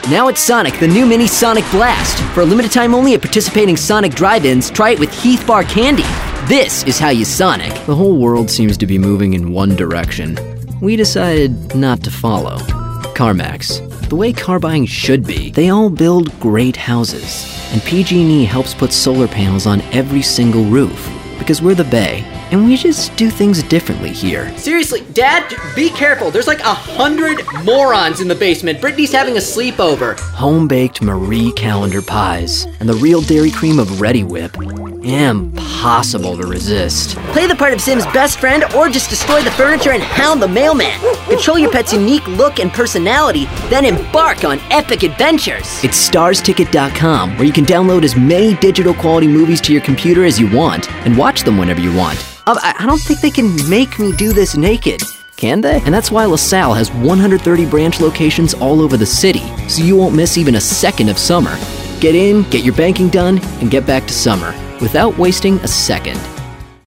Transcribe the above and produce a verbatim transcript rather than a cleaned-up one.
Now at Sonic, the new mini Sonic Blast. For a limited time only at participating Sonic drive-ins, try it with Heath Bar candy. This is how you Sonic. The whole world seems to be moving in one direction. We decided not to follow. CarMax. The way car buying should be. They all build great houses. And P G and E helps put solar panels on every single roof. Because we're the Bay, and we just do things differently here. Seriously, Dad, be careful. There's like a hundred morons in the basement. Brittany's having a sleepover. Home-baked Marie Callender pies and the real dairy cream of Ready Whip. Impossible to resist. Play the part of Sim's best friend or just destroy the furniture and hound the mailman. Control your pet's unique look and personality, then embark on epic adventures. It's stars ticket dot com, where you can download as many digital quality movies to your computer as you want and watch them whenever you want. Uh, I don't think they can make me do this naked. Can they? And that's why LaSalle has one hundred thirty branch locations all over the city, so you won't miss even a second of summer. Get in, get your banking done, and get back to summer without wasting a second.